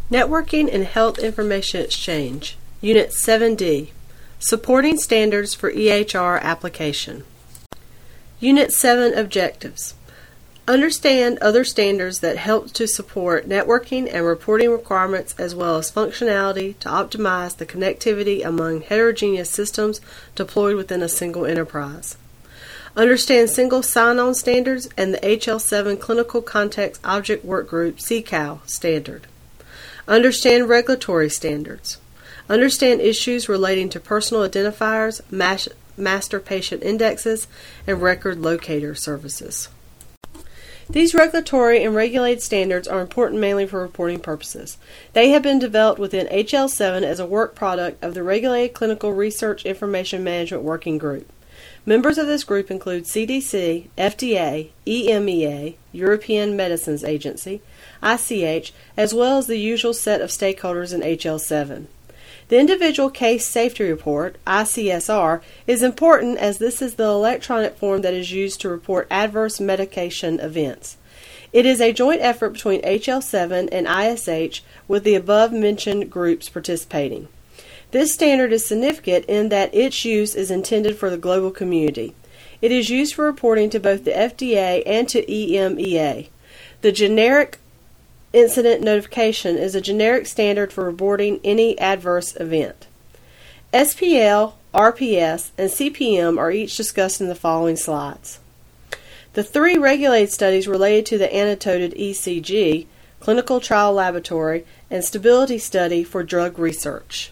Networking and Health Information Exchange, Unit 7D, Supporting Standards for EHR Application. Unit 7 Objectives. Understand other standards that help to support networking and reporting requirements as well as functionality to optimize the connectivity among heterogeneous systems deployed within a single enterprise. Understand single sign-on standards and the HL7 Clinical Context Object Workgroup CCAL standard. Understand regulatory standards. Understand issues relating to personal identifiers, master patient indexes, and record locator services. These regulatory and regulated standards are important mainly for reporting purposes. They have been developed within HL7 as a work product of the Regulated Clinical Research Information Management Working Group. Members of this group include CDC, FDA, EMEA, European Medicines Agency, ICH, as well as the usual set of stakeholders in HL7. The Individual Case Safety Report, ICSR, is important as this is the electronic form that is used to report adverse medication events. It is a joint effort between HL7 and ISH with the above-mentioned groups participating. This standard is significant in that its use is intended for the global community. It is used for reporting to both the FDA and to EMEA. The generic incident notification is a generic standard for reporting any adverse event. SPL, RPS, and CPM are each discussed in the following slides. The three regulated studies related to the annotated ECG, Clinical Trial Laboratory, and Stability Study for Drug Research.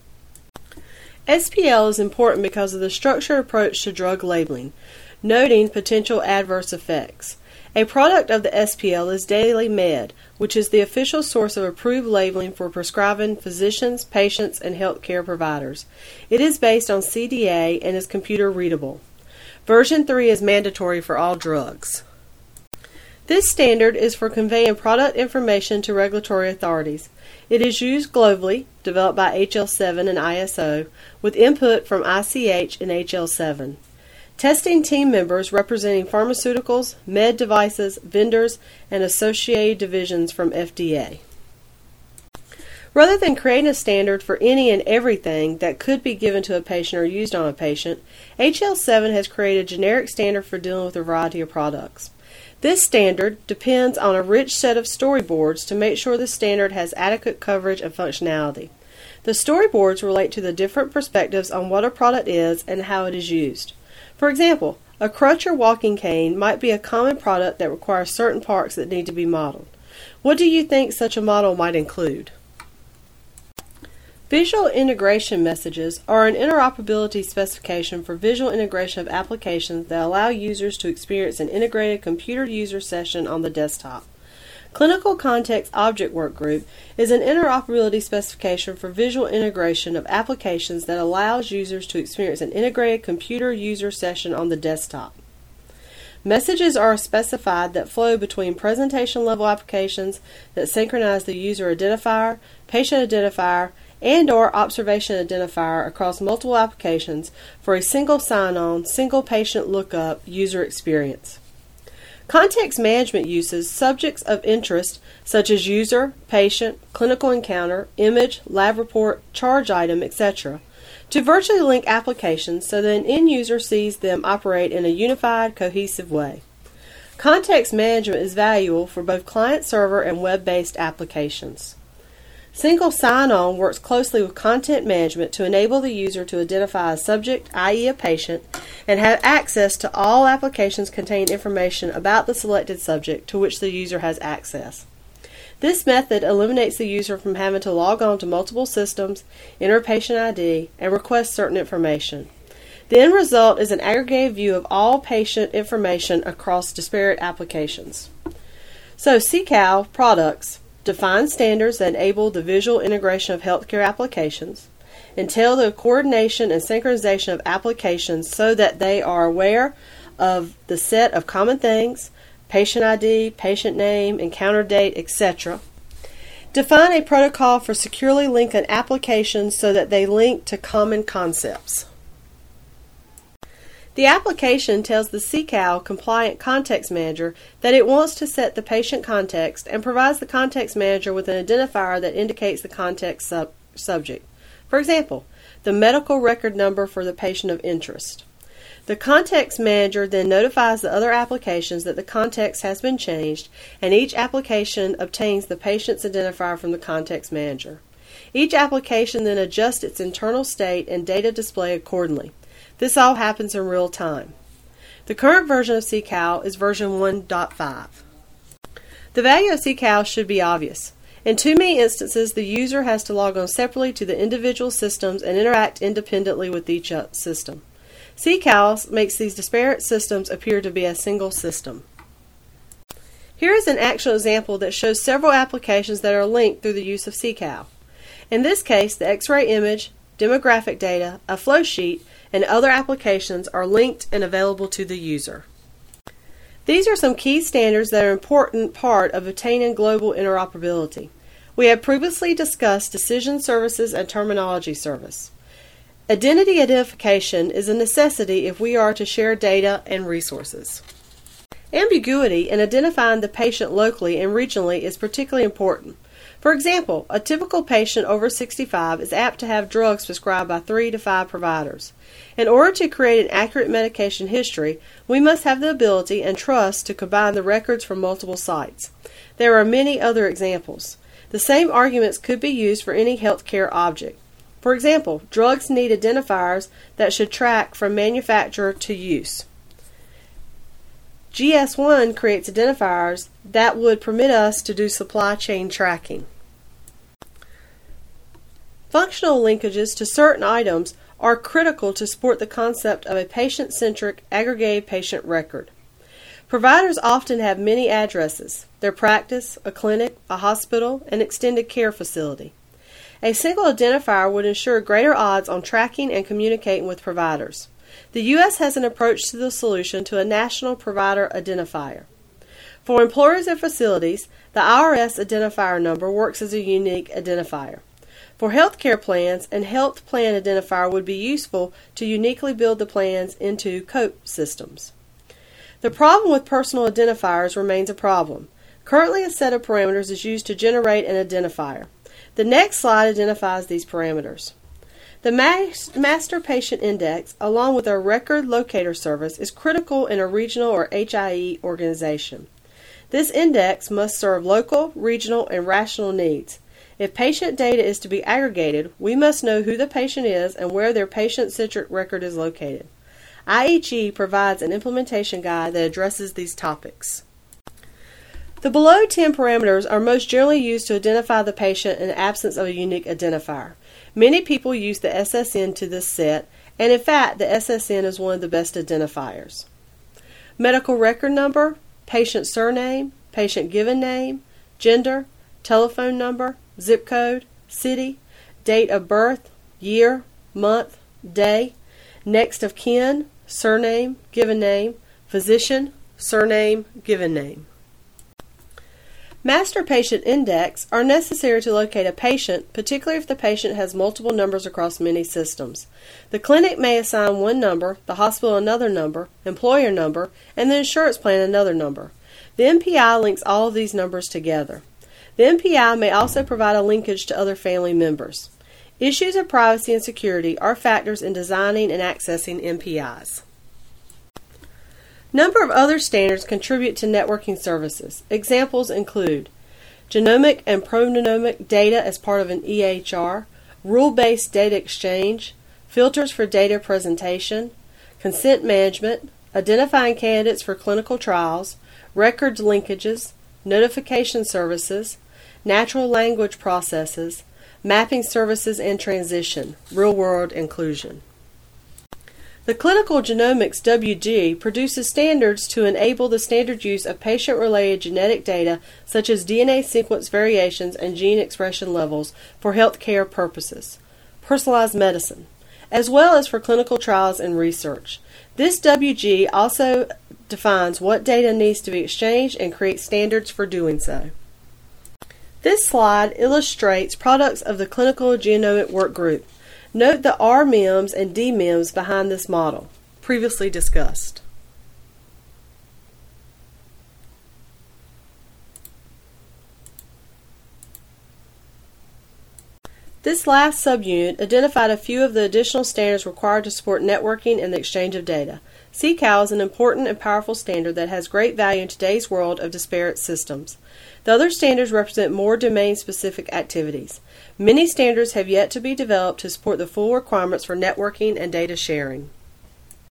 SPL is important because of the structured approach to drug labeling, noting potential adverse effects. A product of the SPL is DailyMed, which is the official source of approved labeling for prescribing physicians, patients, and healthcare providers. It is based on CDA and is computer readable. Version 3 is mandatory for all drugs. This standard is for conveying product information to regulatory authorities. It is used globally, developed by HL7 and ISO, with input from ICH and HL7. Testing team members representing pharmaceuticals, med devices, vendors, and associated divisions from FDA. Rather than creating a standard for any and everything that could be given to a patient or used on a patient, HL7 has created a generic standard for dealing with a variety of products. This standard depends on a rich set of storyboards to make sure the standard has adequate coverage and functionality. The storyboards relate to the different perspectives on what a product is and how it is used. For example, a crutch or walking cane might be a common product that requires certain parts that need to be modeled. What do you think such a model might include? Visual integration messages are an interoperability specification for visual integration of applications that allow users to experience an integrated computer user session on the desktop. Clinical Context Object Workgroup is an interoperability specification for visual integration of applications that allows users to experience an integrated computer user session on the desktop. Messages are specified that flow between presentation-level applications that synchronize the user identifier, patient identifier, and/or observation identifier across multiple applications for a single sign-on, single patient lookup user experience. Context management uses subjects of interest such as user, patient, clinical encounter, image, lab report, charge item, etc. to virtually link applications so that an end user sees them operate in a unified, cohesive way. Context management is valuable for both client-server and web-based applications. Single sign-on works closely with content management to enable the user to identify a subject, i.e. a patient, and have access to all applications containing information about the selected subject to which the user has access. This method eliminates the user from having to log on to multiple systems, enter patient ID, and request certain information. The end result is an aggregated view of all patient information across disparate applications. So CCAL products define standards that enable the visual integration of healthcare applications, entail the coordination and synchronization of applications so that they are aware of the set of common things, patient ID, patient name, encounter date, etc. Define a protocol for securely linking applications so that they link to common concepts. The application tells the CCAL compliant context manager that it wants to set the patient context and provides the context manager with an identifier that indicates the context subject. For example, the medical record number for the patient of interest. The context manager then notifies the other applications that the context has been changed, and each application obtains the patient's identifier from the context manager. Each application then adjusts its internal state and data display accordingly. This all happens in real time. The current version of CCAL is version 1.5. The value of CCAL should be obvious. In too many instances, the user has to log on separately to the individual systems and interact independently with each system. CCAL makes these disparate systems appear to be a single system. Here is an actual example that shows several applications that are linked through the use of CCAL. In this case, the X-ray image, demographic data, a flow sheet, and other applications are linked and available to the user. These are some key standards that are an important part of attaining global interoperability. We have previously discussed decision services and terminology service. Identity identification is a necessity if we are to share data and resources. Ambiguity in identifying the patient locally and regionally is particularly important. For example, a typical patient over 65 is apt to have drugs prescribed by 3 to 5 providers. In order to create an accurate medication history, we must have the ability and trust to combine the records from multiple sites. There are many other examples. The same arguments could be used for any healthcare object. For example, drugs need identifiers that should track from manufacturer to use. GS1 creates identifiers that would permit us to do supply chain tracking. Functional linkages to certain items are critical to support the concept of a patient-centric aggregated patient record. Providers often have many addresses: their practice, a clinic, a hospital, an extended care facility. A single identifier would ensure greater odds on tracking and communicating with providers. The U.S. has an approach to the solution to a national provider identifier. For employers and facilities, the IRS identifier number works as a unique identifier. For healthcare plans, an health plan identifier would be useful to uniquely build the plans into COPE systems. The problem with personal identifiers remains a problem. Currently, a set of parameters is used to generate an identifier. The next slide identifies these parameters. The Master Patient Index, along with our Record Locator Service, is critical in a regional or HIE organization. This index must serve local, regional, and national needs. If patient data is to be aggregated, we must know who the patient is and where their patient-centric record is located. IHE provides an implementation guide that addresses these topics. The below 10 parameters are most generally used to identify the patient in the absence of a unique identifier. Many people use the SSN to this set, and in fact, the SSN is one of the best identifiers. Medical record number, patient surname, patient given name, gender, telephone number, zip code, city, date of birth, year, month, day, next of kin, surname, given name, physician, surname, given name. Master Patient Index are necessary to locate a patient, particularly if the patient has multiple numbers across many systems. The clinic may assign one number, the hospital another number, employer number, and the insurance plan another number. The MPI links all of these numbers together. The MPI may also provide a linkage to other family members. Issues of privacy and security are factors in designing and accessing MPIs. Number of other standards contribute to networking services. Examples include genomic and proteomic data as part of an EHR, rule-based data exchange, filters for data presentation, consent management, identifying candidates for clinical trials, records linkages, notification services, natural language processes, mapping services and transition, real-world inclusion. The Clinical Genomics WG produces standards to enable the standard use of patient-related genetic data such as DNA sequence variations and gene expression levels for healthcare purposes, personalized medicine, as well as for clinical trials and research. This WG also defines what data needs to be exchanged and creates standards for doing so. This slide illustrates products of the Clinical Genomic Work Group. Note the RMIMS and DMIMS behind this model. previously discussed. This last subunit identified a few of the additional standards required to support networking and the exchange of data. CCAL is an important and powerful standard that has great value in today's world of disparate systems. The other standards represent more domain-specific activities. Many standards have yet to be developed to support the full requirements for networking and data sharing.